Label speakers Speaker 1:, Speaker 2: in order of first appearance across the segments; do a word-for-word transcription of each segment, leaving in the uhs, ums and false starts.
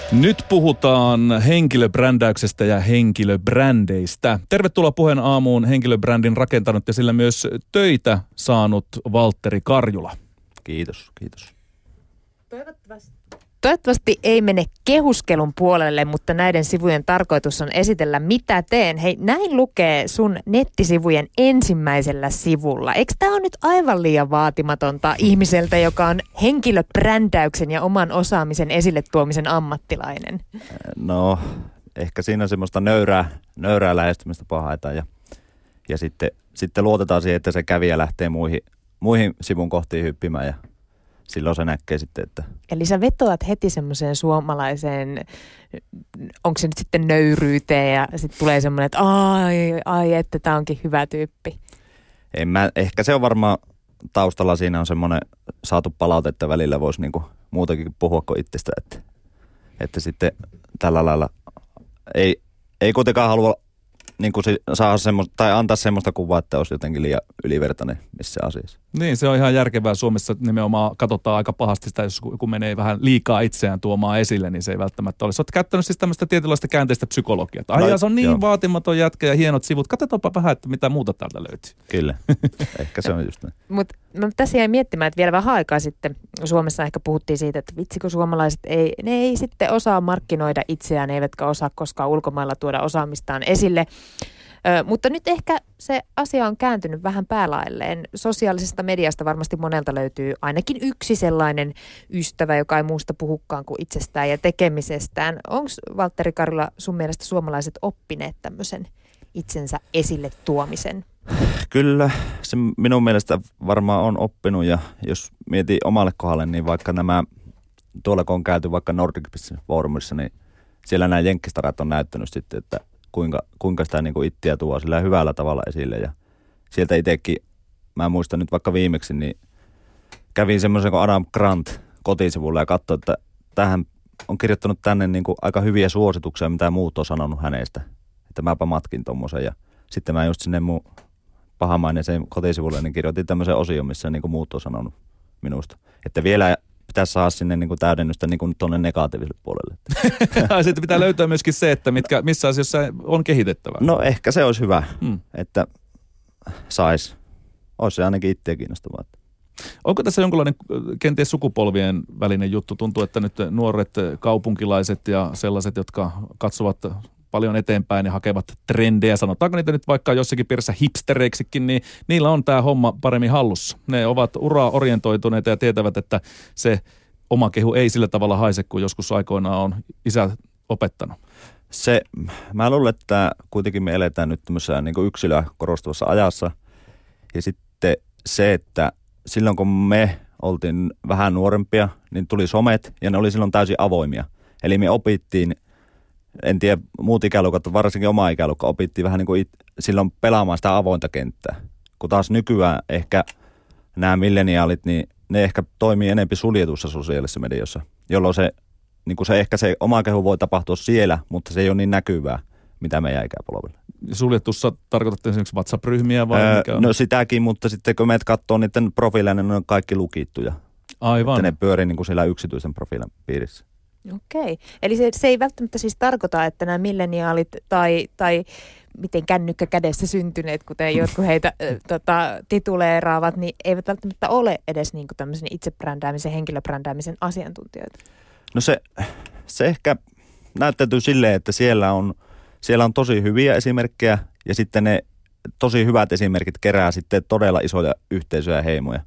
Speaker 1: Nyt puhutaan henkilöbrändäyksestä ja henkilöbrändeistä. Tervetuloa Puheen aamuun henkilöbrändin rakentanut ja sillä myös töitä saanut Valtteri Karjula.
Speaker 2: Kiitos, kiitos.
Speaker 3: Toivottavasti. Toivottavasti ei mene kehuskelun puolelle, mutta näiden sivujen tarkoitus on esitellä mitä teen. Hei, näin lukee sun nettisivujen ensimmäisellä sivulla. Eikö tämä ole nyt aivan liian vaatimatonta ihmiseltä, joka on henkilöbrändäyksen ja oman osaamisen esille tuomisen ammattilainen?
Speaker 2: No, ehkä siinä on semmoista nöyrää, nöyrää lähestymistä haetaan ja, ja sitten, sitten luotetaan siihen, että se kävijä lähtee muihin, muihin sivun kohtiin hyppimään ja silloin se näkee sitten, että...
Speaker 3: Eli sä vetoat heti semmoiseen suomalaiseen, onko se nyt sitten nöyryyteen ja sitten tulee semmoinen, että ai, ai, että tää onkin hyvä tyyppi.
Speaker 2: En mä, ehkä se on varmaan taustalla siinä on semmoinen saatu palautetta välillä, voisi niinku muutakin puhua kuin itsestä, että, että sitten tällä lailla ei, ei kuitenkaan halua niinku saada semmoista, tai antaa semmoista kuvaa, että olisi jotenkin liian ylivertainen missä asiassa.
Speaker 1: Niin, se on ihan järkevää. Suomessa nimenomaan katsotaan aika pahasti sitä, jos kun menee vähän liikaa itseään tuomaan esille, niin se ei välttämättä ole. Sä oot käyttänyt siis tämmöistä tietynlaista käänteistä psykologiaa. Ai no, se on niin joo. vaatimaton jätkä ja hienot sivut. Katsotaanpa vähän, että mitä muuta täältä löytyy.
Speaker 2: Kyllä, ehkä se on just näin.
Speaker 3: Mutta tässä jäi miettimään, että vielä vähän aikaa sitten Suomessa ehkä puhuttiin siitä, että vitsikö suomalaiset ei, ne ei sitten osaa markkinoida itseään, eivätkä osaa koskaan ulkomailla tuoda osaamistaan esille. Ö, mutta nyt ehkä se asia on kääntynyt vähän päälailleen. Sosiaalisesta mediasta varmasti monelta löytyy ainakin yksi sellainen ystävä, joka ei muusta puhukaan kuin itsestään ja tekemisestään. Onko Valtteri Karjula sun mielestä suomalaiset oppineet tämmöisen itsensä esille tuomisen?
Speaker 2: Kyllä, se minun mielestä varmaan on oppinut ja jos mietin omalle kohdalle, niin vaikka nämä, tuolla kun on käyty vaikka Nordic Business Forumissa, niin siellä nämä jenkkistarat on näyttänyt sitten, että kuinka, kuinka sitä niin kuin itseä tuo sillä hyvällä tavalla esille ja sieltä itsekin, mä muistan nyt vaikka viimeksi, niin kävin semmoisen kuin Adam Grant kotisivulla ja katsoin, että tähän on kirjoittanut tänne niin kuin aika hyviä suosituksia, mitä muut on sanonut hänestä, että mäpä matkin tommosen ja sitten mä just sinne mun pahamaineeseen kotisivulle niin kirjoitin tämmöisen osion, missä niin kuin muut on sanonut minusta, että vielä pitäisi saada sinne niin kuin täydennystä niin kuin tuonne negatiiviselle puolelle.
Speaker 1: Sitten pitää löytää myöskin se, että mitkä, missä asiassa on kehitettävää.
Speaker 2: No ehkä se olisi hyvä,
Speaker 1: hmm.
Speaker 2: että saisi. Olisi se ainakin itseä kiinnostavaa.
Speaker 1: Onko tässä jonkinlainen kenties sukupolvien välinen juttu? Tuntuu, että nyt nuoret kaupunkilaiset ja sellaiset, jotka katsovat paljon eteenpäin ja hakevat trendejä, sanotaanko niitä nyt vaikka jossakin piirissä hipstereiksikin, niin niillä on tämä homma paremmin hallussa. Ne ovat ura-orientoituneita ja tietävät, että se oma kehu ei sillä tavalla haise, kuin joskus aikoinaan on isä opettanut.
Speaker 2: Se, mä luulen, että kuitenkin me eletään nyt tämmöisessä niin kuin yksilöä korostavassa ajassa. Ja sitten se, että silloin kun me oltiin vähän nuorempia, niin tuli somet ja ne oli silloin täysin avoimia. Eli me opittiin, en tiedä muut ikäluokat, varsinkin oma ikäluokka, opittiin vähän niin kuin it, silloin pelaamaan sitä avointa kenttää. Kun taas nykyään ehkä nämä milleniaalit, niin ne ehkä toimii enemmän suljetussa sosiaalisessa mediassa, jolloin se, niin kuin se ehkä se oma kehu voi tapahtua siellä, mutta se ei ole niin näkyvää, mitä meidän ikäpolvilla.
Speaker 1: Suljetussa tarkoitatte esimerkiksi WhatsApp-ryhmiä vai
Speaker 2: öö,
Speaker 1: mikä on?
Speaker 2: No sitäkin, mutta sitten kun meidät katsoo niiden profiileja, niin ne on kaikki lukittuja.
Speaker 1: Aivan.
Speaker 2: Että ne pyörii niin kuin siellä yksityisen profiilin piirissä.
Speaker 3: Okei. Eli se, se ei välttämättä siis tarkoita, että nämä milleniaalit tai, tai miten kännykkä kädessä syntyneet, kuten jotkut heitä äh, tota, tituleeraavat, niin eivät välttämättä ole edes niin kuin tämmöisen itsebrändäämisen, henkilöbrändäämisen asiantuntijoita.
Speaker 2: No se, se ehkä näyttäytyy silleen, että siellä on, siellä on tosi hyviä esimerkkejä ja sitten ne tosi hyvät esimerkit kerää sitten todella isoja yhteisöjä ja heimoja.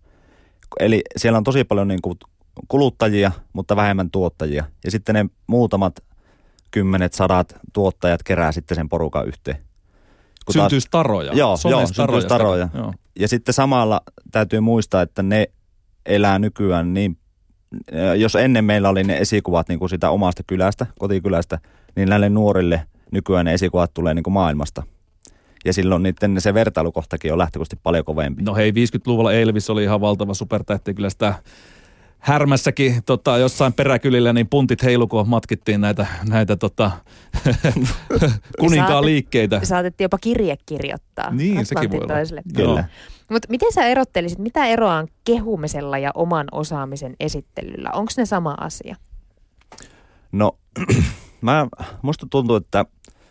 Speaker 2: Eli siellä on tosi paljon niin kuin kuluttajia, mutta vähemmän tuottajia. Ja sitten ne muutamat kymmenet, sadat tuottajat kerää sitten sen porukan yhteen. Kun
Speaker 1: syntyisi taas, taroja.
Speaker 2: Joo, joo syntyisi taroja. Joo. Ja sitten samalla täytyy muistaa, että ne elää nykyään niin, jos ennen meillä oli ne esikuvat niin kuin sitä omasta kylästä, kotikylästä, niin näille nuorille nykyään ne esikuvat tulee niin kuin maailmasta. Ja silloin niiden se vertailukohtakin on lähtökohtaisesti paljon kovempi.
Speaker 1: No hei, viisikymmentäluvulla Elvis oli ihan valtava supertähti, kyllä sitä Härmässäkin tota, jossain peräkylillä niin puntit heilu, kun matkittiin näitä, näitä tota, kuninkaan liikkeitä.
Speaker 3: Saatettiin jopa kirje kirjoittaa.
Speaker 1: Niin, sekin voi olla.
Speaker 2: Kyllä.
Speaker 3: Mutta miten sä erottelisit, mitä eroa on kehumisella ja oman osaamisen esittelyllä? Onko ne sama asia?
Speaker 2: No, mä, musta tuntuu, että,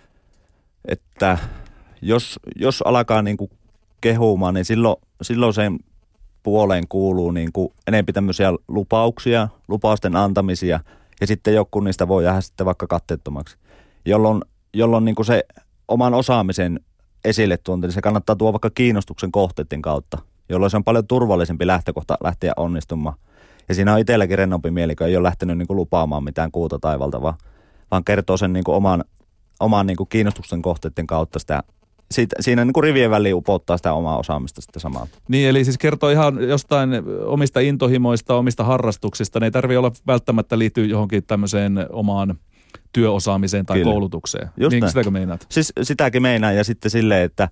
Speaker 2: että jos, jos alkaa niinku kehumaan, niin silloin, silloin sen puoleen kuuluu niinku enemmän tämmöisiä lupauksia, lupausten antamisia, ja sitten joku niistä voi jäädä sitten vaikka katteettomaksi, jolloin, jolloin niinku se oman osaamisen esille tuonti, niin se kannattaa tuoda vaikka kiinnostuksen kohteiden kautta, jolloin se on paljon turvallisempi lähtökohta lähteä onnistumaan. Ja siinä on itselläkin rennompi mieli, kun ei ole lähtenyt niinku lupaamaan mitään kuuta taivalta, vaan, vaan kertoo sen niinku oman, oman niinku kiinnostuksen kohteiden kautta sitä. Siitä, siinä niinku rivien väliin upottaa sitä omaa osaamista sitten samalta.
Speaker 1: Niin, eli siis kertoo ihan jostain omista intohimoista, omista harrastuksista. Ne ei tarvitse olla välttämättä liittyä johonkin tämmöiseen omaan työosaamiseen tai Kyllä. koulutukseen.
Speaker 2: Just
Speaker 1: niin,
Speaker 2: näin.
Speaker 1: Sitäkö meinaat?
Speaker 2: Siis sitäkin meinaan, ja sitten silleen, että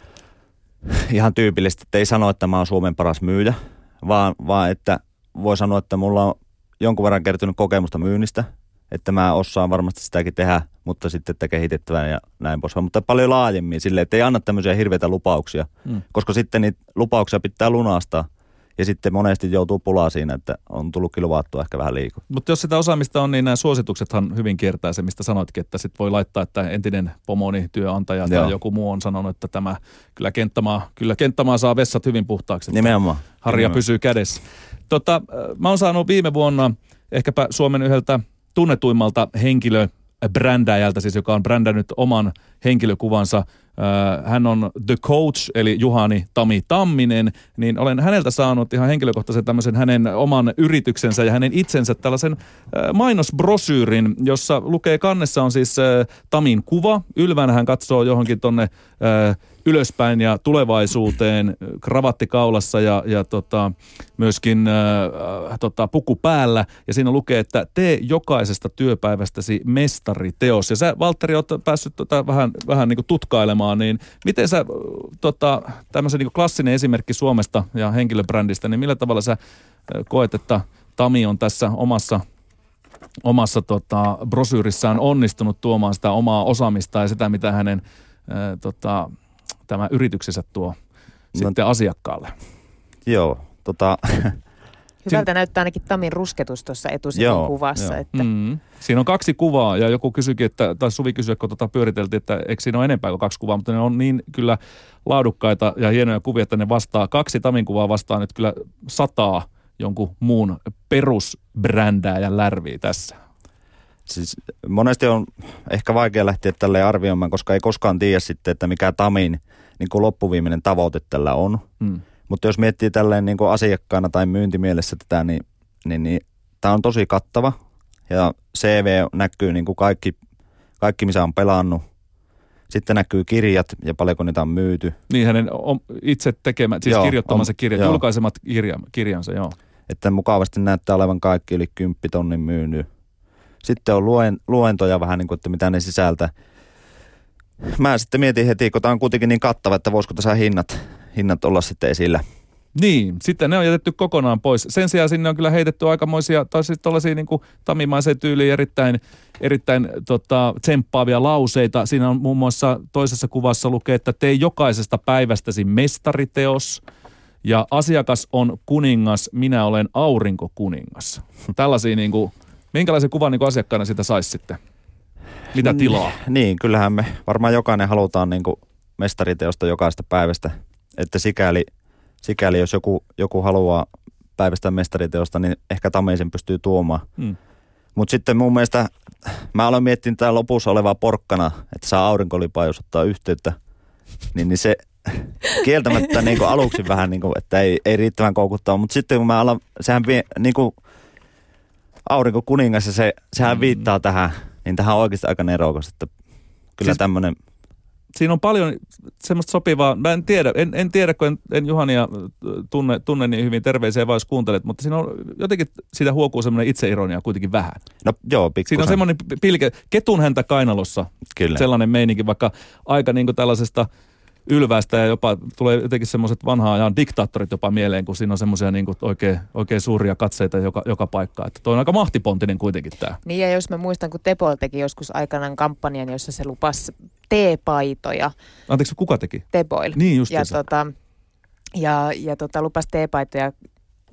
Speaker 2: ihan tyypillisesti, että ei sano, että mä oon Suomen paras myyjä, vaan, vaan että voi sanoa, että mulla on jonkun verran kertynyt kokemusta myynnistä, että mä osaan varmasti sitäkin tehdä, mutta sitten että kehitettävää ja näin pois. Mutta paljon laajemmin silleen, että ei anna tämmöisiä hirveitä lupauksia, mm. koska sitten niitä lupauksia pitää lunastaa. Ja sitten monesti joutuu pulaa siinä, että on tullutkin luvattua ehkä vähän liikaa.
Speaker 1: Mutta jos sitä osaamista on, niin nämä suosituksethan hyvin kiertää se, mistä sanoitkin, että sit voi laittaa, että entinen pomoni, työnantaja tai Joo. joku muu on sanonut, että tämä kyllä kenttämaa, kyllä kenttämaa saa vessat hyvin puhtaaksi.
Speaker 2: Nimenomaan.
Speaker 1: Harja
Speaker 2: Nimenomaan.
Speaker 1: pysyy kädessä. Tota, mä oon saanut viime vuonna ehkäpä Suomen yhdeltä tunnetuimmalta henkilöbrändäjältä, siis joka on brändännyt oman henkilökuvansa. Hän on The Coach, eli Juhani Tami Tamminen, niin olen häneltä saanut ihan henkilökohtaisen tämmöisen hänen oman yrityksensä ja hänen itsensä tällaisen mainosbrosyyrin, jossa lukee, kannessa on siis Tamin kuva. Ylvänä hän katsoo johonkin tonne ylöspäin ja tulevaisuuteen, kravatti kaulassa ja, ja tota, myöskin äh, tota, puku päällä. Ja siinä lukee, että tee jokaisesta työpäivästäsi mestariteos. Ja sä, Valtteri, oot päässyt tota, vähän, vähän niin kuin tutkailemaan, niin miten sä, tota, tämmöisen niin kuin klassinen esimerkki Suomesta ja henkilöbrändistä, niin millä tavalla sä koet, että Tami on tässä omassa omassa tota, brosyyrissään onnistunut tuomaan sitä omaa osaamista ja sitä, mitä hänen ää, tota, tämä yrityksensä tuo no, sitten asiakkaalle.
Speaker 2: Joo, tota...
Speaker 3: Hyvältä näyttää ainakin Tamin rusketus tuossa etusivun kuvassa.
Speaker 1: Joo.
Speaker 3: Että...
Speaker 1: Mm. Siinä on kaksi kuvaa ja joku kysyikin, että, tai Suvi kysyi, kun tota pyöriteltiin, että eikö siinä ole enempää kuin kaksi kuvaa, mutta ne on niin kyllä laadukkaita ja hienoja kuvia, että ne vastaa, kaksi Tamin kuvaa vastaa nyt kyllä sataa jonkun muun perusbrändää ja lärviä tässä.
Speaker 2: Siis monesti on ehkä vaikea lähteä tälleen arvioimaan, koska ei koskaan tiedä sitten, että mikä Tamin niin kuin loppuviimeinen tavoite tällä on. Hmm. Mutta jos miettii tälleen niin kuin asiakkaana tai myyntimielessä tätä, niin, niin, niin tämä on tosi kattava. Ja C V näkyy niin kuin kaikki, kaikki, missä on pelannut. Sitten näkyy kirjat ja paljonko niitä on myyty.
Speaker 1: Niin hänen itse tekemät, siis joo, kirjoittamansa kirjat, joo. julkaisemat kirja, kirjansa, joo.
Speaker 2: Että mukavasti näyttää olevan kaikki yli kymppitonnin myynyt. Sitten on luen, luentoja vähän niin kuin, että mitä ne sisältää. Mä sitten mietin heti, kun tämä on kuitenkin niin kattava, että voisiko tässä hinnat, hinnat olla sitten esillä.
Speaker 1: Niin, sitten ne on jätetty kokonaan pois. Sen sijaan sinne on kyllä heitetty aikamoisia, tai siis tuollaisia niin kuin tamimaiseen tyyliin erittäin, erittäin tota, tsemppaavia lauseita. Siinä on muun muassa toisessa kuvassa lukee, että tee jokaisesta päivästäsi mestariteos. Ja asiakas on kuningas, minä olen aurinkokuningas. Tällaisia niin kuin, minkälaisen kuvan niin kuin asiakkaana sitä saisi sitten? Mitä tilaa?
Speaker 2: Niin, kyllähän me varmaan jokainen halutaan niin kuin mestariteosta jokaista päivästä. Että sikäli, sikäli jos joku, joku haluaa päivästä mestariteosta, niin ehkä Tami sen pystyy tuomaan. Hmm. Mutta sitten mun mielestä, mä aloin miettiä tää lopussa olevaa porkkana, että saa aurinkolipaa, jos ottaa yhteyttä, niin, niin se kieltämättä niin kuin aluksi vähän, niin kuin, että ei, ei riittävän koukuttaa. Mutta sitten kun mä alan, sehän vie, niin kuin aurinkokuningas ja se, sehän hmm. viittaa tähän, niin tähän on oikeasti aika nerokas, että kyllä siis tämmöinen...
Speaker 1: Siinä on paljon semmoista sopivaa, mä en tiedä, en, en tiedä, kun en, en Juhania tunne, tunne niin hyvin, terveisiä vaan jos kuuntelet, mutta siinä on jotenkin, siitä huokuu semmoinen itseironia kuitenkin vähän.
Speaker 2: No joo, pikkusen.
Speaker 1: Siinä on semmoinen pilke, ketun häntä kainalossa, kyllä. Sellainen meininki, vaikka aika niin kuin tällaisesta ylvästä ja jopa tulee jotenkin semmoiset vanhaa ajan diktaattorit jopa mieleen, kun siinä on semmoisia niin kuin oikein, oikein suuria katseita joka, joka paikkaan. Että toi on aika mahtipontinen kuitenkin tämä.
Speaker 3: Niin ja jos mä muistan, kun Tepol teki joskus aikanaan kampanjan, jossa se lupasi teepaitoja.
Speaker 1: Anteeksi, kuka teki?
Speaker 3: Tepoil.
Speaker 1: Niin just
Speaker 3: ja, tota, ja, ja tota, lupasi teepaitoja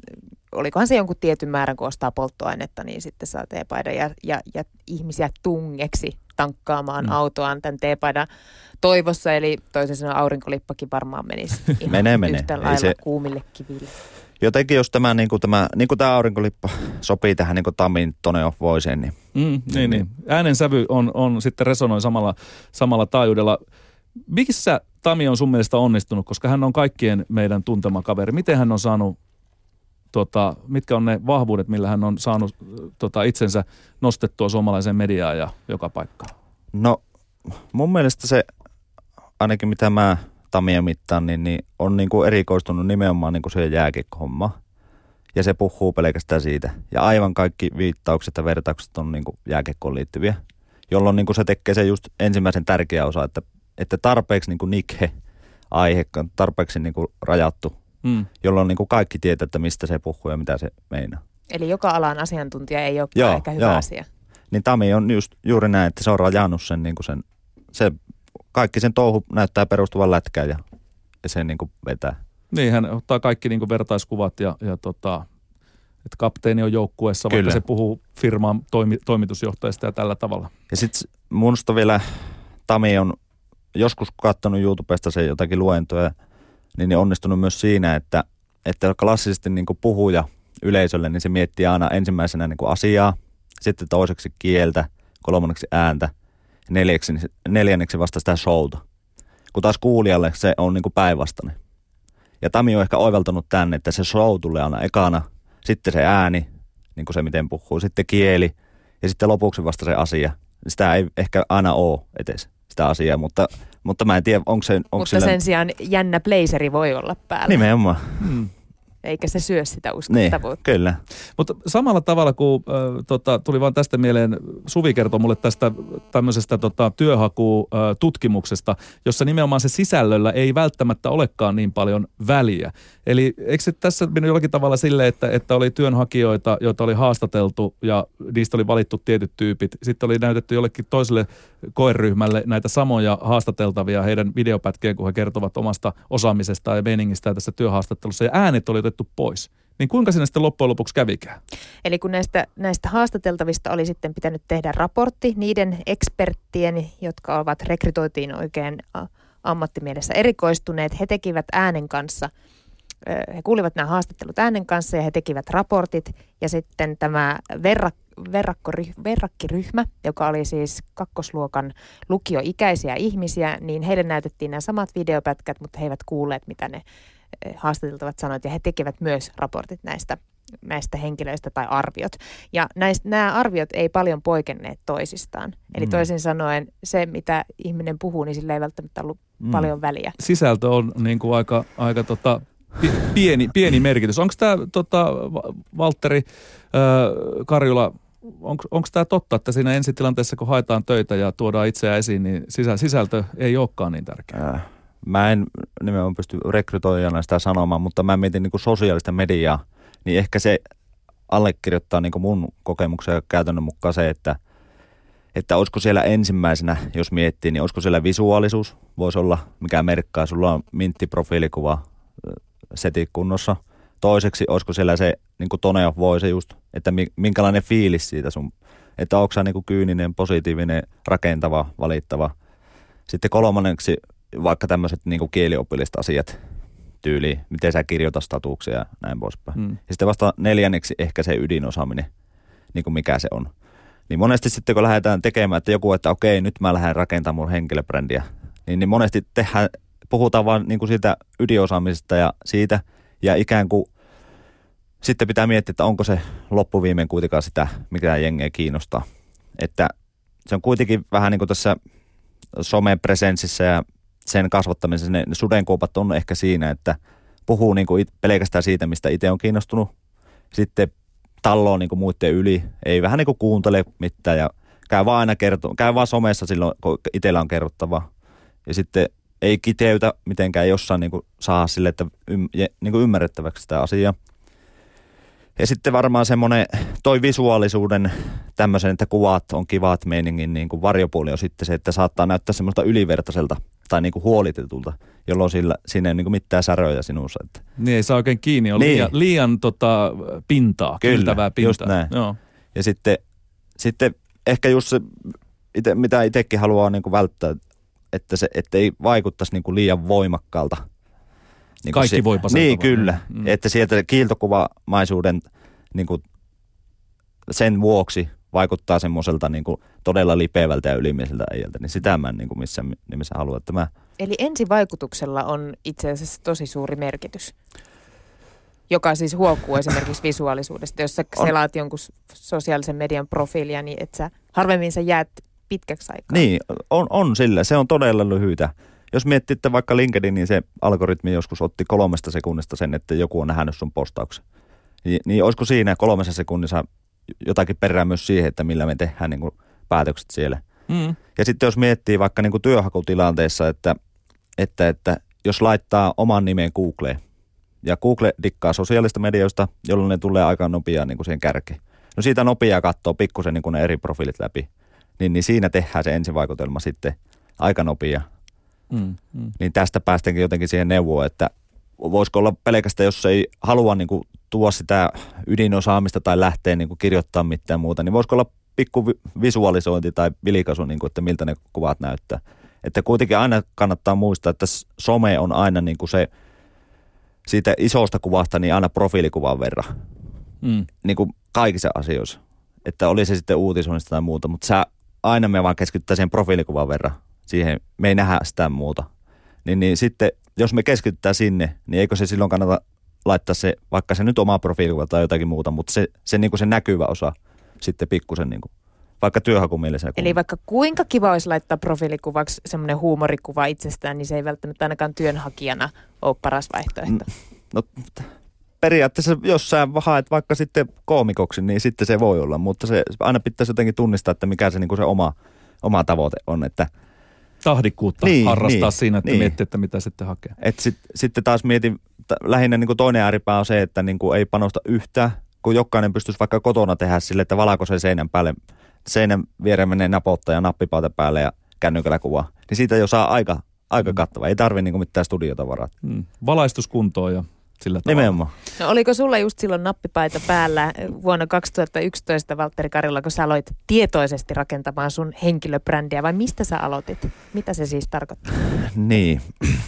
Speaker 3: olikohan se jonkun tietyn määrän, kun ostaa polttoainetta, niin sitten saa teepaidan ja, ja, ja ihmisiä tungeksi tankkaamaan mm. autoaan tämän teepaidan toivossa. Eli toisin sanoen aurinkolippakin varmaan menisi ihan
Speaker 2: menee, menee.
Speaker 3: yhtä lailla se kuumille kiville.
Speaker 2: Jotenkin jos tämä, niin kuin tämä, niin kuin tämä aurinkolippa sopii tähän niin kuin Tamin Tone of Voiceen, niin...
Speaker 1: Mm, niin, niin, niin. Äänen sävy on, on sitten resonoi samalla, samalla taajuudella. Missä Tami on sun mielestä onnistunut, koska hän on kaikkien meidän tuntema kaveri? Miten hän on saanut, tota, mitkä on ne vahvuudet, millä hän on saanut tota, itsensä nostettua suomalaiseen mediaan ja joka paikkaan?
Speaker 2: No mun mielestä se, ainakin mitä mä Tamia mittaan, niin, niin on niin kuin erikoistunut nimenomaan niin kuin siihen jääkiekko-hommaan. Ja se puhuu pelkästään siitä. Ja aivan kaikki viittaukset ja vertaukset on niin kuin jääkiekkoon liittyviä, jolloin niin kuin se tekee se just ensimmäisen tärkeä osa, että, että tarpeeksi niin kuin nikhe aihe, tarpeeksi niin kuin rajattu, mm. jolloin niin kuin kaikki tietää, että mistä se puhuu ja mitä se meinaa.
Speaker 3: Eli joka alan asiantuntija ei olekaan ehkä hyvä joo. asia.
Speaker 2: Niin Tami on just, juuri näin, että se on rajannut sen, niin kuin sen se, kaikki sen touhu näyttää perustuvan lätkään ja, ja sen niin kuin vetää.
Speaker 1: Niin, hän ottaa kaikki niin kuin vertaiskuvat ja, ja tota, että kapteeni on joukkueessa, vaikka se puhuu firman toimi, toimitusjohtajasta ja tällä tavalla.
Speaker 2: Ja sitten minusta vielä Tami on joskus katsonut YouTubesta se jotakin luentoja, niin onnistunut myös siinä, että, että klassisesti niin kuin puhuja yleisölle, niin se miettii aina ensimmäisenä niin kuin asiaa, sitten toiseksi kieltä, kolmanneksi ääntä, neljäksi, neljänneksi vasta sitä showta. Kun taas kuulijalle se on niin kuin päinvastainen. Ja Tami on ehkä oivaltanut tänne, että se show tulee aina ekana, sitten se ääni, niin kuin se miten puhuu, sitten kieli ja sitten lopuksi vasta se asia. Sitä ei ehkä aina ole edes sitä asiaa, mutta, mutta mä en tiedä, onko se... Onko
Speaker 3: mutta
Speaker 2: sillä...
Speaker 3: sen sijaan jännä blazeri voi olla päällä.
Speaker 2: Nimenomaan.
Speaker 3: Hmm. Eikä se syö sitä uskottavuutta.
Speaker 2: Niin, kyllä.
Speaker 1: Mutta samalla tavalla, kun äh, tota, tuli vaan tästä mieleen, Suvi kertoi mulle tästä tämmöisestä tota, työhakututkimuksesta, jossa nimenomaan se sisällöllä ei välttämättä olekaan niin paljon väliä. Eli eikö se tässä mennyt jollakin tavalla silleen, että, että oli työnhakijoita, joita oli haastateltu ja niistä oli valittu tietyt tyypit. Sitten oli näytetty jollekin toiselle koeryhmälle näitä samoja haastateltavia heidän videopätkiä, kun he kertovat omasta osaamisestaan ja meiningistään tässä työhaastattelussa. Ja äänet oli otettu pois. Niin kuinka siinä sitten loppujen lopuksi kävikään?
Speaker 3: Eli kun näistä, näistä haastateltavista oli sitten pitänyt tehdä raportti niiden eksperttien, jotka ovat rekrytoitiin oikein ammattimielessä erikoistuneet, he tekivät äänen kanssa, he kuulivat nämä haastattelut äänen kanssa ja he tekivät raportit ja sitten tämä verrak, verrakkiryhmä, joka oli siis kakkosluokan lukioikäisiä ihmisiä, niin heille näytettiin nämä samat videopätkät, mutta he eivät kuulleet, mitä ne haastateltavat sanoivat ja he tekevät myös raportit näistä, näistä henkilöistä tai arviot. Ja näistä, nämä arviot ei paljon poikenneet toisistaan. Eli mm. toisin sanoen se, mitä ihminen puhuu, niin sillä ei välttämättä ollut mm. paljon väliä.
Speaker 1: Sisältö on niin kuin aika, aika tota, pieni, pieni merkitys. Onko tämä, tota, Valtteri äh, Karjula, onko tämä totta, että siinä ensitilanteessa, kun haetaan töitä ja tuodaan itseään esiin, niin sisältö ei olekaan niin tärkeää?
Speaker 2: Äh. Mä en nimenomaan pysty rekrytoijana sitä sanomaan, mutta mä mietin niin kuin sosiaalista mediaa, niin ehkä se allekirjoittaa niin kuin mun kokemuksen ja käytännön mukaan se, että, että olisiko siellä ensimmäisenä, jos miettii, niin olisiko siellä visuaalisuus, voisi olla, mikä merkkaa, sulla on minttiprofiilikuva setit kunnossa. Toiseksi, olisiko siellä se niin kuin Tone of Voice just, että minkälainen fiilis siitä sun, että onko sä niin kuin kyyninen, positiivinen, rakentava, valittava. Sitten kolmanneksi, vaikka tämmöiset niin kuin kieliopilliset asiat tyyliin, miten sä kirjoitat statuksia ja näin poispäin. Hmm. Ja sitten vasta neljänneksi ehkä se ydinosaaminen, niin kuin mikä se on. Niin monesti sitten kun lähdetään tekemään, että joku, että okei, nyt mä lähden rakentamaan mun henkilöbrändiä, niin, niin monesti tehdään, puhutaan vaan niin kuin siitä ydinosaamisesta ja siitä, ja ikään kuin sitten pitää miettiä, että onko se loppuviimein kuitenkaan sitä, mikä jengeä kiinnostaa. Että se on kuitenkin vähän niin kuin tässä somepresenssissä ja sen kasvattamisessa ne sudenkuopat on ehkä siinä, että puhuu niin kuin pelkästään siitä, mistä itse on kiinnostunut. Sitten talloo niin kuin muiden yli, ei vähän niin kuin kuuntele mitään ja käy vaan aina kerto, käy vaan somessa silloin, kun itsellä on kerrottavaa. Ja sitten ei kiteytä mitenkään jossain niin kuin saa sille, että ym, niin kuin ymmärrettäväksi sitä asiaa. Ja sitten varmaan semmoinen toi visuaalisuuden tämmöisen, että kuvat on kivat meiningin, niin kuin varjopuoli on sitten se, että saattaa näyttää semmoista ylivertaiselta. tai niin kuin huolitetulta, jolloin sillä, siinä ei ole niin kuin mitään säröjä sinussa. Että.
Speaker 1: Niin ei saa oikein kiinni, on
Speaker 2: niin.
Speaker 1: liian, liian tota, pintaa,
Speaker 2: Kyllä,
Speaker 1: kiltävää pintaa.
Speaker 2: just näin.
Speaker 1: Joo.
Speaker 2: Ja sitten, sitten ehkä just se, ite, mitä itsekin haluaa niin kuin välttää, että se ettei vaikuttaisi niin kuin liian voimakkaalta. Niin
Speaker 1: Kaikki
Speaker 2: se,
Speaker 1: voi pasata.
Speaker 2: Niin, kyllä.
Speaker 1: Mm.
Speaker 2: Että sieltä kiiltokuvamaisuuden niin kuin sen vuoksi vaikuttaa semmoiselta niin kuin todella lipeävältä ja ylimieliseltä äijältä. Niin sitä mä en niin kuin missään nimessä halua. Että mä...
Speaker 3: Eli ensivaikutuksella on itse asiassa tosi suuri merkitys, joka siis huokuu esimerkiksi visuaalisuudesta. Jos sä selaat jonkun sosiaalisen median profiilia, niin et sä, harvemmin sä jäät pitkäksi aikaa.
Speaker 2: Niin, on, on sillä. Se on todella lyhyitä. Jos miettii, että vaikka LinkedIn, niin se algoritmi joskus otti kolmesta sekunnista sen, että joku on nähnyt sun postauksen. Niin, niin olisiko siinä kolmessa sekunnissa jotakin perää myös siihen, että millä me tehdään niin kuin päätökset siellä.
Speaker 1: Mm.
Speaker 2: Ja sitten jos miettii vaikka niin kuin työhakutilanteessa, että, että, että jos laittaa oman nimen Googleen, ja Google dikkaa sosiaalista medioista, jolloin ne tulee aika nopeaa niin kuin siihen kärkeen. No siitä nopeaa katsoo pikkusen niin kuin ne eri profiilit läpi, niin, niin siinä tehdään se ensivaikutelma sitten aika nopeaa.
Speaker 1: Mm, mm.
Speaker 2: Niin tästä päästäänkin jotenkin siihen neuvoon, että voisiko olla pelkästään, jos ei halua niin kuin tuoda sitä ydinosaamista tai lähteä niin kuin kirjoittaa mitään muuta, niin voisiko olla pikku visualisointi tai vilkaisu, niin kuin, että miltä ne kuvat näyttää. Että kuitenkin aina kannattaa muistaa, että some on aina niin kuin se siitä isosta kuvasta niin aina profiilikuvan verran.
Speaker 1: Mm.
Speaker 2: Niin kuin kaikissa asioissa. Että oli se sitten uutisoinnista tai muuta, mutta sä, aina me vaan keskitytään siihen profiilikuvan verran. Siihen me ei nähdä sitä muuta. Niin, niin sitten, jos me keskitytään sinne, niin eikö se silloin kannata laittaa se, vaikka se nyt oma profiilikuva tai jotakin muuta, mutta se, se, niin kuin se näkyvä osa sitten pikkusen niin kuin, vaikka työhakumielisenä.
Speaker 3: Eli vaikka kuinka kiva olisi laittaa profiilikuvaksi semmoinen huumorikuva itsestään, niin se ei välttämättä ainakaan työnhakijana ole paras vaihtoehto.
Speaker 2: No periaatteessa, jos sä haet vaikka sitten koomikoksi, niin sitten se voi olla, mutta se aina pitäisi jotenkin tunnistaa, että mikä se, niin kuin se oma, oma tavoite on, että
Speaker 1: tahdikkuutta
Speaker 2: niin,
Speaker 1: harrastaa
Speaker 2: niin,
Speaker 1: siinä, että
Speaker 2: niin.
Speaker 1: miettii, että mitä sitten hakee.
Speaker 2: Et sit, sitten taas mietin, t- lähinnä niin kuin toinen ääripää on se, että niin kuin ei panosta yhtään, kun jokainen pystyisi vaikka kotona tehdä sille, että valkoisen seinän päälle, seinän viereen menee napottaa ja nappipauta päälle ja kännykällä kuvaa. Niin siitä jo saa aika, aika kattava. Ei tarvitse niin kuin mitään studiota varata.
Speaker 1: Mm. Valaistuskuntoon ja sillä tavalla.
Speaker 2: Nimenomaan.
Speaker 3: No oliko sulla just silloin nappipaita päällä vuonna kaksituhattayksitoista, Valtteri Karjula, kun sä aloit tietoisesti rakentamaan sun henkilöbrändiä, vai mistä sä aloitit? Mitä se siis tarkoittaa?
Speaker 2: Niin.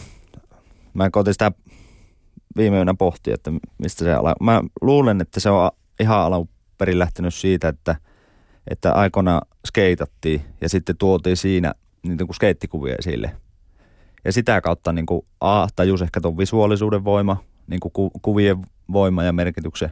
Speaker 2: Mä koitin sitä viime yönä pohtia, että mistä se ala. Mä luulen, että se on ihan alun perin lähtenyt siitä, että, että aikona skeitattiin ja sitten tuotiin siinä niitä kuin skeittikuvia esille. Ja sitä kautta niin kuin A, tajus ehkä tuon visuaalisuuden voima, niin kuin ku, kuvien voima ja merkityksen.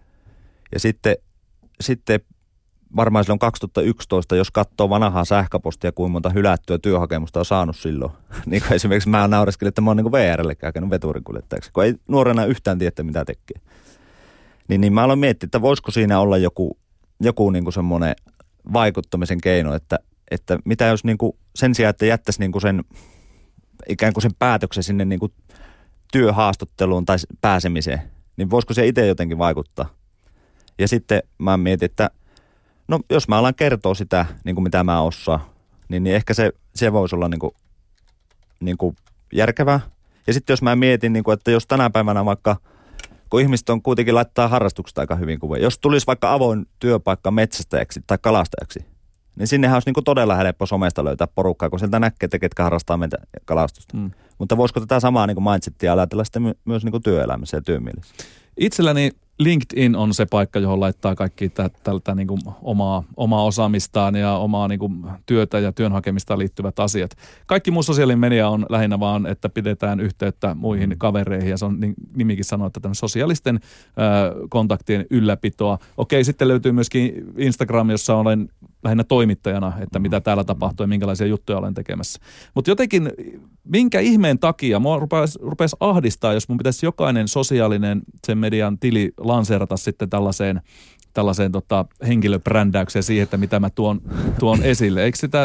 Speaker 2: Ja sitten, sitten varmaan silloin kaksituhattayksitoista, jos katsoo vanhaa sähköpostia, kuinka monta hylättyä työhakemusta on saanut silloin. Niin kuin esimerkiksi mä naureskelin, että mä oon niin V R:lle hakenut veturinkuljettajaksi, kun ei nuorena yhtään tiedä, mitä tekee. Niin, niin mä aloin miettiä, että voisiko siinä olla joku, joku niin kuin semmoinen vaikuttamisen keino, että, että mitä jos niin kuin sen sijaan, että jättäisi niin kuin sen ikään kuin sen päätöksen sinne niin kuin työhaastatteluun tai pääsemiseen, niin voisiko se itse jotenkin vaikuttaa. Ja sitten mä mietin, että no jos mä alan kertoa sitä, niin kuin mitä mä osaan, niin, niin ehkä se, se voisi olla niin kuin, niin kuin järkevää. Ja sitten jos mä mietin, niin kuin, että jos tänä päivänä vaikka, kun ihmiset on kuitenkin laittaa harrastuksesta aika hyvin kuvia, jos tulisi vaikka avoin työpaikka metsästäjäksi tai kalastajaksi, niin sinnehän olisi niin kuin todella helppo somesta löytää porukkaa, kun sieltä näkee, että ketkä harrastaa meitä kalastusta. Mm. Mutta voisiko tätä samaa niin kuin mindsettiä ajatella sitten my- myös niin kuin työelämässä ja työmielessä?
Speaker 1: Itselläni LinkedIn on se paikka, johon laittaa kaikki tä, tältä niin kuin omaa, omaa osaamistaan ja omaa niin kuin työtä ja työn hakemistaan liittyvät asiat. Kaikki muu sosiaalinen media on lähinnä vaan, että pidetään yhteyttä muihin mm. kavereihin ja se on niin, nimikin sanoo, että tämän sosiaalisten ö, kontaktien ylläpitoa. Okei, sitten löytyy myöskin Instagram, jossa olen lähinnä toimittajana, että mitä täällä tapahtuu ja minkälaisia juttuja olen tekemässä. Mutta jotenkin, minkä ihmeen takia mua rupesi, rupesi ahdistaa, jos mun pitäisi jokainen sosiaalinen sen median tili lanseerata sitten tällaiseen, tällaiseen tota, henkilöbrändäykseen siihen, että mitä mä tuon, tuon esille. Eikö sitä,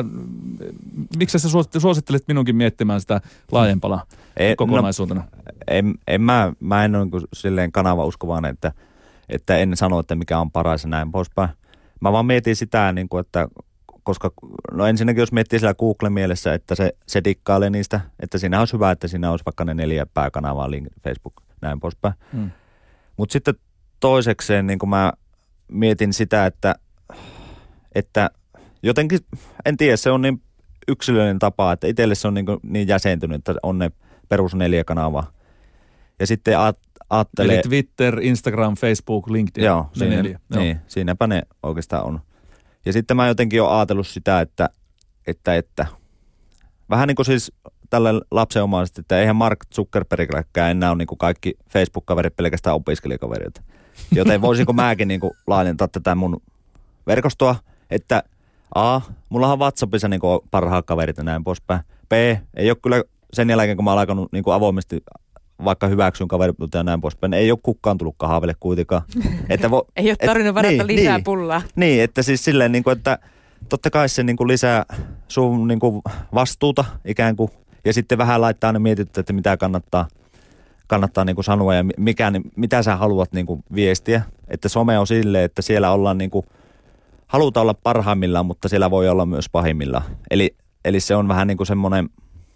Speaker 1: miksi sä suosittelit minunkin miettimään sitä laajempana ei, kokonaisuutena?
Speaker 2: No, en, en mä, mä en ole niin silleen kanavauskovainen, että, että en sano, että mikä on paras ja näin poispäin. Mä vaan mietin sitä, niin kuin, että koska no ensinnäkin jos miettii siellä Google-mielessä, että se, se dikkailee niistä, että siinä olisi hyvä, että siinä olisi vaikka ne neljä pääkanavaa, link, Facebook, näin poispäin. Hmm. Mutta sitten toisekseen niin kun mä mietin sitä, että, että jotenkin, en tiedä, se on niin yksilöllinen tapa, että itselle se on niin, niin jäsentynyt, että on ne perus neljä kanavaa. Ja sitten ajattelee...
Speaker 1: Eli Twitter, Instagram, Facebook, LinkedIn.
Speaker 2: Joo, siinä,
Speaker 1: neljä.
Speaker 2: Niin,
Speaker 1: Joo.
Speaker 2: Siinäpä ne oikeastaan on. Ja sitten mä jotenkin olen ajatellut sitä, että, että, että vähän niin kuin siis tällä lapsenomaisesti, että eihän Mark Zuckerbergilläkään enää ole niin kuin kaikki Facebook-kaverit pelkästään opiskelijakavereita. Joten voisinko mäkin niin kuin laajentaa tätä mun verkostoa, että A, mulla on WhatsAppissa niin kuin parhaat kaverit ja näin poispäin. B, ei ole kyllä sen jälkeen, kun mä oon alkanut niin kuin avoimesti vaikka hyväksyn kaveripilta ja näin poispäin, ei ole kukaan tullut kahville kuitenkaan. Että vo,
Speaker 3: ei ole tarvinnut varata
Speaker 2: niin,
Speaker 3: lisää
Speaker 2: niin,
Speaker 3: pullaa.
Speaker 2: Niin, että siis silleen, niin kuin, että totta kai se niin kuin lisää sun niin kuin vastuuta ikään kuin, ja sitten vähän laittaa ne mietittyä, että mitä kannattaa, kannattaa niin kuin sanoa ja mikä, niin, mitä sä haluat niin kuin viestiä. Että some on silleen, että siellä ollaan niin kuin, halutaan olla parhaimmillaan, mutta siellä voi olla myös pahimmillaan. Eli, eli se on vähän niin kuin semmoinen...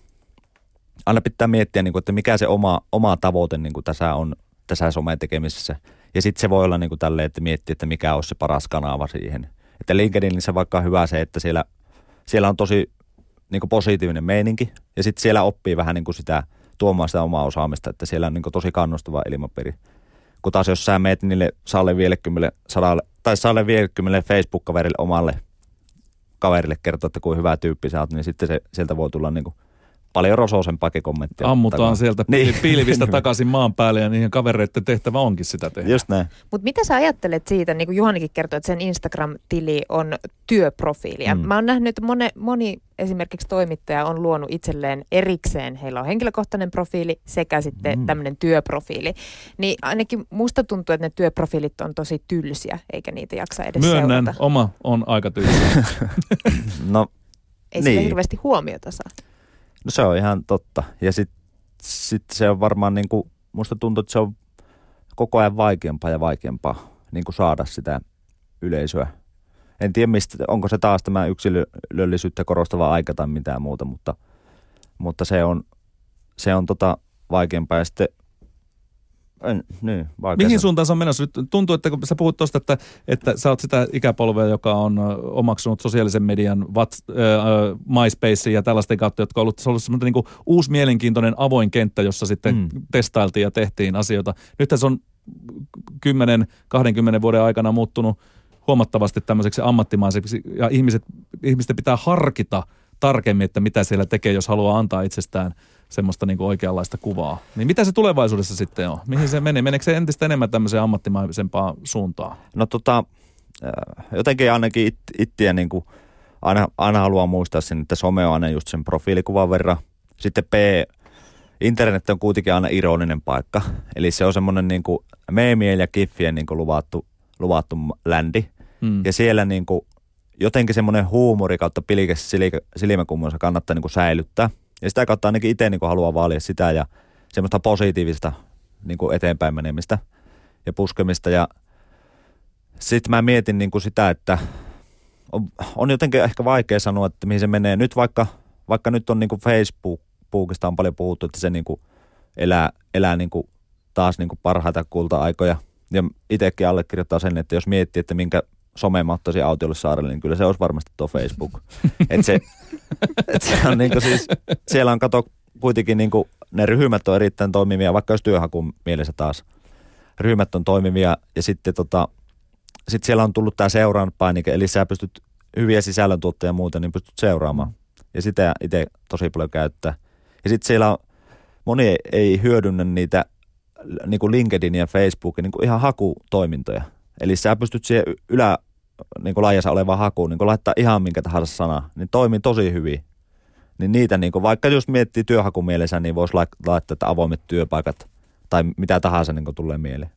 Speaker 2: Aina pitää miettiä, että mikä se oma, oma tavoite niin kuin tässä on tässä someen tekemisessä. Ja sitten se voi olla niin kuin tälleen, että miettiä, että mikä olisi se paras kanava siihen. Että LinkedInissä vaikka on hyvä se, että siellä, siellä on tosi niin kuin positiivinen meininki. Ja sitten siellä oppii vähän niin kuin sitä tuomaan sitä omaa osaamista, että siellä on niin kuin tosi kannustava ilmapiiri. Kun taas jos sä meet niille saalle viisikymmentä, sadalle, tai saalle viisikymmentä Facebook-kaverille omalle kaverille kertoa, että kuin hyvä tyyppi sä oot, niin sitten se, sieltä voi tulla niin kuin paljon rosoisempaakin kommenttia.
Speaker 1: Ammutaan takaa. Sieltä
Speaker 2: niin.
Speaker 1: pilvistä takaisin maan päälle ja niihin kavereiden tehtävä onkin sitä tehdä.
Speaker 2: Just näin.
Speaker 3: Mutta mitä sä ajattelet siitä, niin kuin Juhanikin kertoi, että sen Instagram-tili on työprofiili. Ja mm. mä oon nähnyt, että moni, moni esimerkiksi toimittaja on luonut itselleen erikseen. Heillä on henkilökohtainen profiili sekä sitten mm. tämmöinen työprofiili. Niin ainakin musta tuntuu, että ne työprofiilit on tosi tylsiä, eikä niitä jaksa edes
Speaker 1: Myönnän,
Speaker 3: seurata.
Speaker 1: oma on aika tylsä.
Speaker 2: no,
Speaker 3: Ei
Speaker 2: niin.
Speaker 3: sillä hirveästi huomiota saa.
Speaker 2: No se on ihan totta. Ja sitten sit se on varmaan niin kuin, musta tuntuu, että se on koko ajan vaikeampaa ja vaikeampaa niin kuin saada sitä yleisöä. En tiedä, mistä, onko se taas tämä yksilöllisyyttä korostava aika tai mitään muuta, mutta, mutta se on, se on tota vaikeampaa. Ja sitten, en, niin,
Speaker 1: mihin suuntaan se on menossa? Tuntuu, että kun sä puhut tuosta, että, että sä oot sitä ikäpolvea, joka on omaksunut sosiaalisen median, what, äh, MySpace ja tällaisten kautta, jotka on ollut, se on ollut semmoinen niin kuin uusi mielenkiintoinen avoin kenttä, jossa sitten mm. testailtiin ja tehtiin asioita. Nyt se on kymmenen kaksikymmentä vuoden aikana muuttunut huomattavasti tämmöiseksi ammattimaiseksi ja ihmiset, ihmisten pitää harkita tarkemmin, että mitä siellä tekee, jos haluaa antaa itsestään semmoista niin kuin oikeanlaista kuvaa. Niin mitä se tulevaisuudessa sitten on? Mihin se menee? Meneekö se entistä enemmän tämmöiseen ammattimaisempaan suuntaan?
Speaker 2: No tota, jotenkin ainakin it, ittiä niin kuin aina, aina haluaa muistaa sen, että some on aina just sen profiilikuvan verran. Sitten B, internet on kuitenkin aina ironinen paikka. Eli se on semmoinen niin kuin meemien ja kiffien niin kuin luvattu, luvattu ländi. Hmm. Ja siellä niin kuin jotenkin semmoinen huumori kautta pilkäs silmäkummonsa kannattaa niin kuin säilyttää. Ja sitä kautta ainakin itse niin kuin haluaa vaalia sitä ja semmoista positiivista niin kuin eteenpäin menemistä ja puskemista. Ja sitten mä mietin niin kuin sitä, että on, on jotenkin ehkä vaikea sanoa, että mihin se menee. Nyt vaikka, vaikka nyt on niin kuin Facebookista on paljon puhuttu, että se niin kuin elää, elää niin kuin taas niin kuin parhaita kulta-aikoja. Ja itsekin allekirjoittaa sen, että jos miettii, että minkä some mä ottaisin autiolle saarelle, niin kyllä se olisi varmasti tuo Facebook. Että se, et se on niinku siis, siellä on kato kuitenkin niinku, ne ryhmät on erittäin toimivia, vaikka jos työhakun mielessä taas. Ryhmät on toimivia ja sitten tota, sit siellä on tullut tää seuraanpainike, eli sä pystyt hyviä sisällöntuottajia ja muuta, niin pystyt seuraamaan. Ja sitä itse tosi paljon käyttää. Ja sitten siellä on, moni ei hyödynnä niitä niinku LinkedIn ja Facebookin niinku ihan hakutoimintoja. Eli sä pystyt siihen ylä niin kuin laajassa olevaan hakuun, niin kuin laittaa ihan minkä tahansa sana, niin toimii tosi hyvin. Niin niitä, niin kuin, vaikka jos miettii työhakumielessä, niin voisi laittaa, että avoimet työpaikat tai mitä tahansa niin kuin tulee mieleen.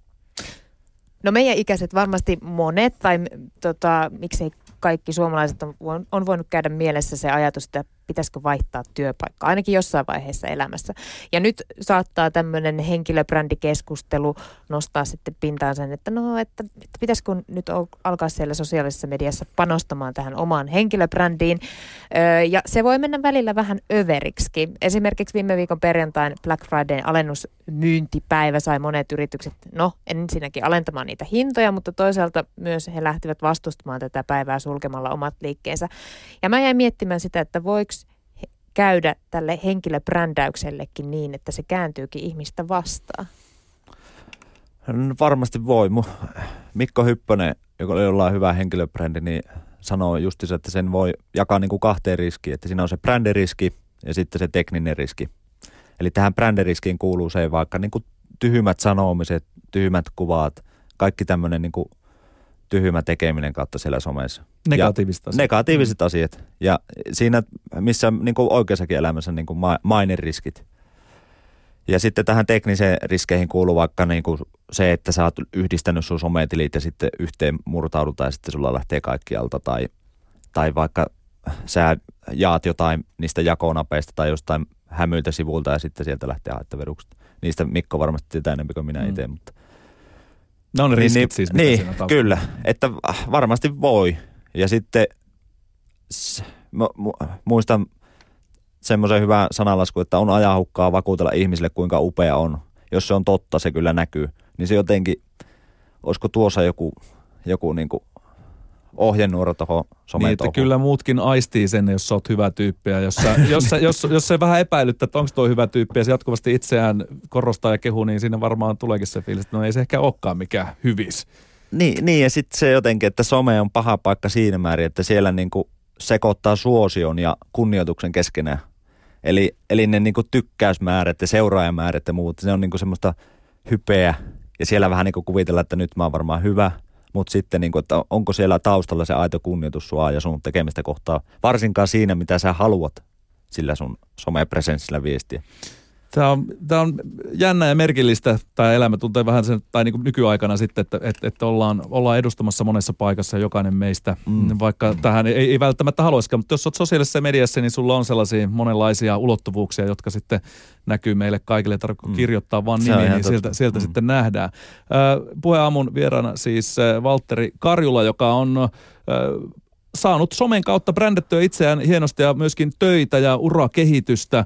Speaker 3: No meidän ikäiset varmasti monet, tai tota, miksei kaikki suomalaiset on, on voinut käydä mielessä se ajatus, että pitäisikö vaihtaa työpaikkaa, ainakin jossain vaiheessa elämässä. Ja nyt saattaa tämmöinen henkilöbrändikeskustelu nostaa sitten pintaan sen, että no, että, että pitäisikö nyt alkaa siellä sosiaalisessa mediassa panostamaan tähän omaan henkilöbrändiin. Öö, ja se voi mennä välillä vähän överiksi. Esimerkiksi viime viikon perjantain Black Fridayn alennusmyyntipäivä sai monet yritykset, no ensinnäkin alentamaan niitä hintoja, mutta toisaalta myös he lähtivät vastustamaan tätä päivää sulkemalla omat liikkeensä. Ja mä jäin miettimään sitä, että voiko käydä tälle henkilöbrändäyksellekin niin, että se kääntyykin ihmistä vastaan?
Speaker 2: No, varmasti voi. Mikko Hyppönen, jolla on hyvä henkilöbrändi, niin sanoo justiinsa, että sen voi jakaa niin kuin kahteen riskiin. Että siinä on se brändiriski ja sitten se tekninen riski. Eli tähän brändiriskiin kuuluu se vaikka niin kuin tyhmät sanomiset, tyhmät kuvat, kaikki tämmöinen niin kuin tyhmä tekeminen kautta siellä somessa.
Speaker 1: Negatiiviset asiat.
Speaker 2: Negatiiviset mm. asiat. Ja siinä, missä niin kuin oikeassakin elämässä niin kuin maineriskit. Ja sitten tähän tekniseen riskeihin kuuluu vaikka niin kuin se, että sä oot yhdistänyt sun sometilit ja sitten yhteen murtaudutaan ja sitten sulla lähtee kaikki alta. Tai, tai vaikka sä jaat jotain niistä jakonapeista tai jostain hämyiltä sivulta ja sitten sieltä lähtee haittaverukset. Niistä Mikko varmasti tietää enemmän kuin minä mm. itse, mutta...
Speaker 1: Ne on ne riskit niin, siis, mitä
Speaker 2: niin,
Speaker 1: siinä taustalla.
Speaker 2: Kyllä, että varmasti voi. Ja sitten muistan semmoisen hyvän sananlasku, että on ajanhukkaa vakuutella ihmisille, kuinka upea on. Jos se on totta, se kyllä näkyy. Niin se jotenkin, olisiko tuossa joku, joku niin kuin ohjenuora tuohon somen
Speaker 1: niin, että kyllä muutkin aistii sen, jos sä oot hyvä tyyppi. Ja jos, sä, jos, sä, jos, jos se vähän epäilyttää, että onko toi hyvä tyyppi ja se jatkuvasti itseään korostaa ja kehuu, niin siinä varmaan tuleekin se fiilis, että no ei se ehkä olekaan mikään hyvis.
Speaker 2: Niin, niin ja sitten se jotenkin, että some on paha paikka siinä määrin, että siellä niinku sekoittaa suosion ja kunnioituksen keskenään. Eli, eli ne niinku tykkäysmäärät ja seuraajamäärät ja muut, se on niinku semmoista hypeä ja siellä vähän niinku kuvitellaan, että nyt mä oon varmaan hyvä. Mutta sitten, niin kuin, että onko siellä taustalla se aito kunnioitus sua ja sun tekemistä kohtaa, varsinkaan siinä, mitä sä haluat sillä sun somepresenssillä viestiä.
Speaker 1: Tämä on, tämä on jännä ja merkillistä, tämä elämä tuntee vähän sen, tai niin kuin nykyaikana sitten, että, että, että ollaan, ollaan edustamassa monessa paikassa jokainen meistä, mm. vaikka mm. tähän ei, ei välttämättä haluaisikaan, mutta jos olet sosiaalisessa mediassa, niin sulla on sellaisia monenlaisia ulottuvuuksia, jotka sitten näkyy meille kaikille, tarvitse mm. kirjoittaa vaan nimiä, niin sieltä, sieltä mm. sitten nähdään. Äh, Puheaamun vieraana siis äh, Valtteri Karjula, joka on... Äh, saanut somen kautta brändättyä itseään hienosti ja myöskin töitä ja urakehitystä.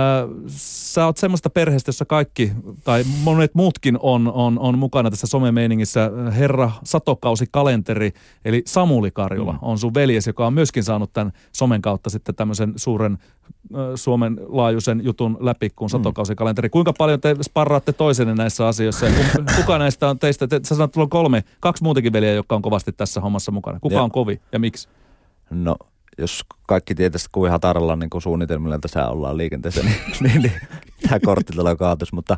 Speaker 1: Sä oot semmoista perheestä, jossa kaikki tai monet muutkin on, on, on mukana tässä somemeiningissä. Herra Satokausi-kalenteri, eli Samuli Karjula mm. on sun veljes, joka on myöskin saanut tämän somen kautta sitten tämmöisen suuren Suomen laajuisen jutun läpi kuin Satokausi-kalenteri. Kuinka paljon te sparraatte toisenne näissä asioissa? Ja kuka näistä on teistä? Te, sä sanot, että on kolme, kaksi muutakin veljeä, jotka on kovasti tässä hommassa mukana. Kuka ja. on kovi ja miksi?
Speaker 2: No, jos kaikki tietäisi, kuinka hataralla niin kuin suunnitelmilla tässä ollaan liikenteessä, niin, niin, niin tämä kortti tulee kaatus. Mutta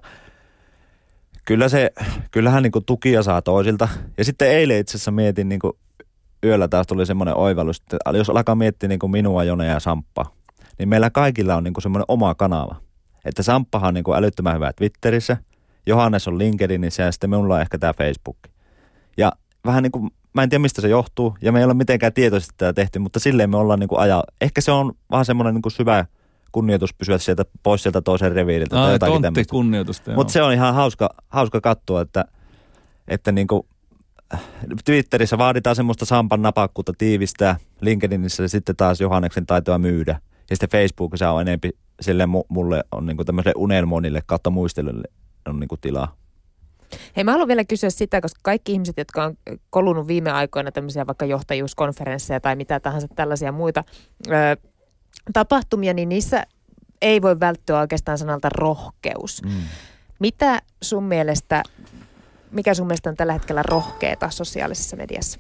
Speaker 2: kyllä se, kyllähän niin kuin tukia saa toisilta. Ja sitten eilen itse asiassa mietin, niin kuin yöllä taas tuli semmoinen oivallus, että jos alkaa miettiä niin kuin minua, Jone ja Samppa, niin meillä kaikilla on niin kuin semmoinen oma kanava. Että Samppahan on niin kuin älyttömän hyvä Twitterissä, Johannes on LinkedInissä ja sitten minulla on ehkä tämä Facebook. Ja vähän niin kuin, mä en tiedä mistä se johtuu ja me ei ole mitenkään tietoisesti tätä tehty, mutta silleen me ollaan niin kuin ajaa. Ehkä se on vähän semmoinen niin kuin syvä kunnioitus pysyä sieltä pois sieltä toisen reviiriltä.
Speaker 1: Ai, tontti kunnioitusta.
Speaker 2: Mutta se on ihan hauska, hauska katsoa, että, että niin kuin Twitterissä vaaditaan semmoista Sampan napakkuutta tiivistää, LinkedInissä sitten taas Johanneksen taitoa myydä. Ja sitten Facebookissa on enemmän sille mulle on niin kuin tämmöiselle unelmoinnille kautta muistelulle on niin kuin tilaa.
Speaker 3: Hei, mä haluan vielä kysyä sitä, koska kaikki ihmiset, jotka on kolunut viime aikoina tämmöisiä vaikka johtajuuskonferensseja tai mitä tahansa tällaisia muita ö, tapahtumia, niin niissä ei voi välttyä oikeastaan sanalta rohkeus. Mm. Mitä sun mielestä, mikä sun mielestä on tällä hetkellä rohkeeta sosiaalisessa mediassa?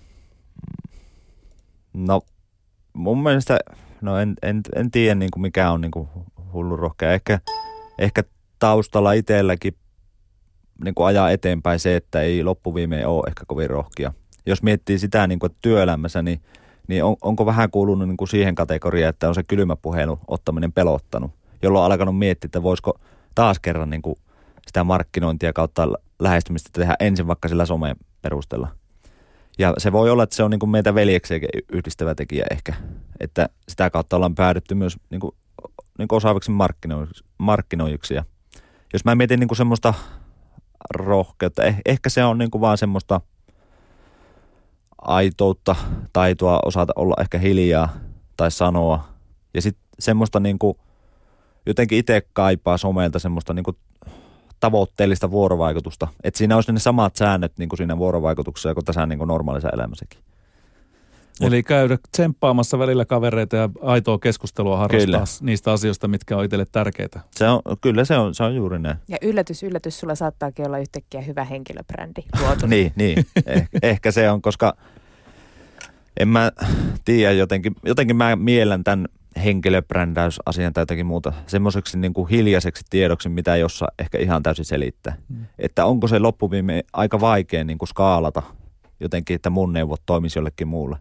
Speaker 2: No mun mielestä, no en, en, en tiedä niin kuin mikä on niin kuin hullu rohkea. Ehkä, ehkä taustalla itselläkin niin kuin ajaa eteenpäin se, että ei loppuviimeen ole ehkä kovin rohkia. Jos miettii sitä niin kuin työelämässä, niin, niin on, onko vähän kuulunut niin kuin siihen kategoriaan, että on se kylmä puhelu ottaminen pelottanut, jolloin on alkanut miettiä, että voisiko taas kerran niin kuin sitä markkinointia kautta lähestymistä tehdä ensin vaikka sillä somen perusteella. Ja se voi olla, että se on niin kuin meitä veljeksiä yhdistävä tekijä ehkä, että sitä kautta ollaan päädytty myös niin kuin, niin kuin osaaviksi markkinoijiksi, markkinoijiksi. Ja jos mä mietin niin kuin semmoista rohkeutta, eh, ehkä se on niin kuin vaan semmoista aitoutta, taitoa osata olla ehkä hiljaa tai sanoa. Ja sitten semmoista niin kuin, jotenkin itse kaipaa somelta semmoista niin kuin tavoitteellista vuorovaikutusta. Että siinä olisi ne samat säännöt niin kuin siinä vuorovaikutuksessa kuin tässä niin kuin normaalissa elämässäkin.
Speaker 1: Eli käydä tsemppaamassa välillä kavereita ja aitoa keskustelua harrastaa kyllä. niistä asioista, mitkä on itselle tärkeitä.
Speaker 2: Se on, kyllä se on, se on juuri näin.
Speaker 3: Ja yllätys, yllätys, sulla saattaakin olla yhtäkkiä hyvä henkilöbrändi luotu.
Speaker 2: niin, niin. Eh, ehkä se on, koska en mä tiedä, jotenkin, jotenkin mä miellän tämän henkilöbrändäysasian tai jotakin muuta semmoiseksi niin kuin hiljaiseksi tiedoksi, mitä ei osaa ehkä ihan täysin selittää. Hmm. Että onko se loppuviime aika vaikea niin kuin skaalata jotenkin, että mun neuvot toimisi jollekin muulle.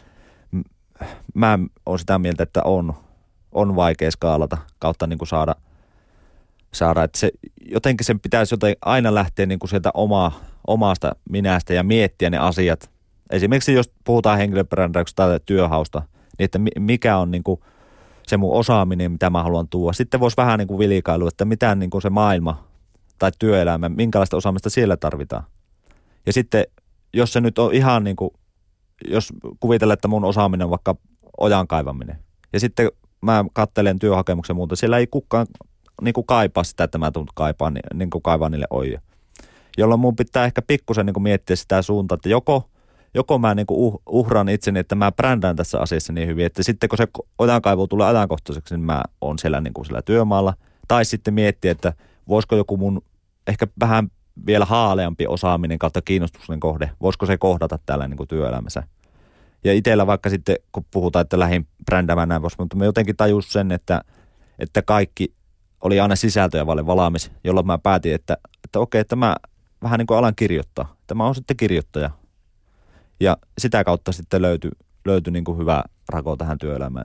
Speaker 2: Mä oon sitä mieltä, että on, on vaikea skaalata kautta niin kuin saada, saada, että se, jotenkin sen pitäisi joten aina lähteä niin kuin sieltä oma, omasta minästä ja miettiä ne asiat. Esimerkiksi jos puhutaan henkilöbrändäyksestä tai työhausta, niin että mikä on niin kuin se mun osaaminen, mitä mä haluan tuoda. Sitten voisi vähän niin kuin vilikailua, että mitä niin kuin se maailma tai työelämä, minkälaista osaamista siellä tarvitaan. Ja sitten jos se nyt on ihan niin kuin, jos kuvitellaan, että mun osaaminen on vaikka ojan kaivaminen. Ja sitten mä katselen työhakemuksen muuta, siellä ei kukaan niin kuin kaipaa sitä, että mä tuun kaipaan, niin kuin kaivaa niille ojia. Jolloin mun pitää ehkä pikkusen niin kuin miettiä sitä suuntaa, että joko Joko mä niinku uhran itseni, että mä brändään tässä asiassa niin hyvin, että sitten kun se ojankaivu tulee ajankohtaiseksi, niin mä oon siellä, niinku siellä työmaalla. Tai sitten miettiä, että voisiko joku mun ehkä vähän vielä haaleampi osaaminen kautta kiinnostuksen kohde, voisiko se kohdata täällä niinku työelämässä. Ja itsellä vaikka sitten, kun puhutaan, että lähdin brändäämään näin, mutta mä jotenkin tajus sen, että, että kaikki oli aina sisältöjä vaille valmis, jolloin mä päätin, että, että okei, että mä vähän niin kuin alan kirjoittaa. Että mä oon sitten kirjoittaja. Ja sitä kautta sitten löytyi, löytyi niin kuin hyvä rako tähän työelämään.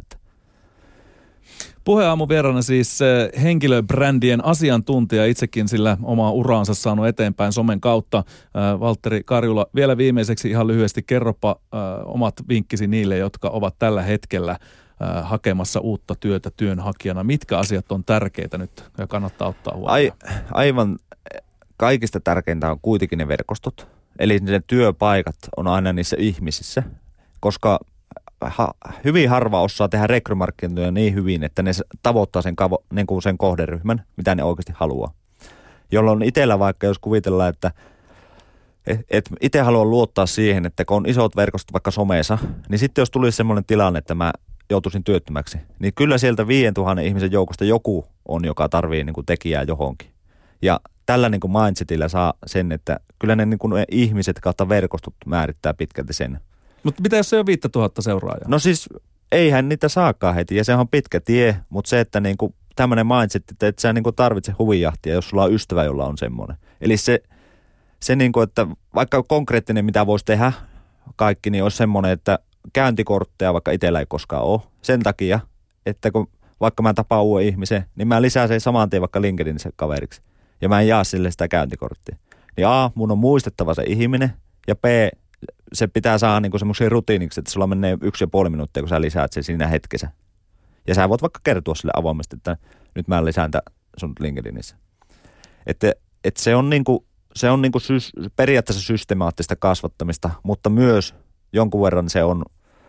Speaker 1: Puheaamun vieraana siis henkilöbrändien asiantuntija, itsekin sillä omaa uraansa saanut eteenpäin somen kautta. Valtteri Karjula, vielä viimeiseksi ihan lyhyesti kerropa omat vinkkisi niille, jotka ovat tällä hetkellä hakemassa uutta työtä työnhakijana. Mitkä asiat on tärkeitä nyt ja kannattaa ottaa huomioon?
Speaker 2: Ai, aivan kaikista tärkeintä on kuitenkin ne verkostot. Eli ne työpaikat on aina niissä ihmisissä, koska ha, hyvin harva osaa tehdä rekrymarkkinointia niin hyvin, että ne tavoittaa sen, kavo, niin kuin sen kohderyhmän, mitä ne oikeasti haluaa. Jolloin itsellä vaikka, jos kuvitellaan, että et, et itse haluan luottaa siihen, että kun on isot verkostot vaikka somessa, niin sitten jos tulisi semmoinen tilanne, että mä joutuisin työttömäksi, niin kyllä sieltä viidentuhannen ihmisen joukosta joku on, joka tarvii niin kuin tekijää johonkin. Ja tällä niin kuin mindsetillä saa sen, että kyllä ne, niin kuin ne ihmiset kautta verkostot määrittää pitkälti sen.
Speaker 1: Mutta mitä jos se on viisituhatta seuraajaa?
Speaker 2: No siis eihän niitä saakaan heti ja se on pitkä tie, mutta se, että niin kuin tämmöinen mindset, että et sä niin kuin tarvitse huvijahtia, jos sulla on ystävä, jolla on semmoinen. Eli se, se niin kuin, että vaikka konkreettinen mitä voisi tehdä kaikki, niin olisi semmoinen, että käyntikortteja vaikka itsellä ei koskaan ole. Sen takia, että kun vaikka mä tapaan uuden ihmisen, niin mä lisään sen saman tien vaikka LinkedInissä kaveriksi. Ja mä en jaa sille sitä käyntikorttia. Niin A, mun on muistettava se ihminen, ja B, se pitää saada niinku semmoisia rutiiniksi, että sulla menee yksi ja puoli minuuttia, kun sä lisäät sen siinä hetkessä. Ja sä voit vaikka kertoa sille avoimesti, että nyt mä lisään tämän sun LinkedInissä. Että et se on, niinku, se on niinku syys, periaatteessa systemaattista kasvattamista, mutta myös jonkun verran se on,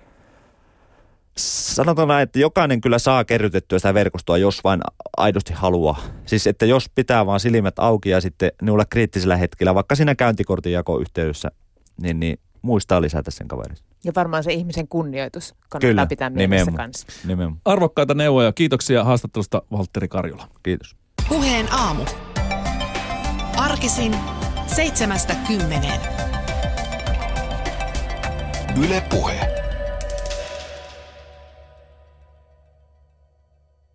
Speaker 2: sanotaan näin, että jokainen kyllä saa kerrytettyä sitä verkostoa, jos vain aidosti haluaa. Siis, että jos pitää vaan silmät auki ja sitten niillä kriittisellä hetkellä, vaikka siinä käyntikortin jakoyhteydessä, niin, niin muistaa lisätä sen kaverin.
Speaker 3: Ja varmaan se ihmisen kunnioitus kannattaa kyllä, pitää mielessä
Speaker 2: nimenomaan,
Speaker 3: kanssa.
Speaker 2: Nimenomaan.
Speaker 1: Arvokkaita neuvoja. Kiitoksia haastattelusta, Valtteri Karjula.
Speaker 2: Kiitos.
Speaker 4: Puheen aamu. Arkisin seitsemästä kymmeneen.
Speaker 5: Yle Puhe.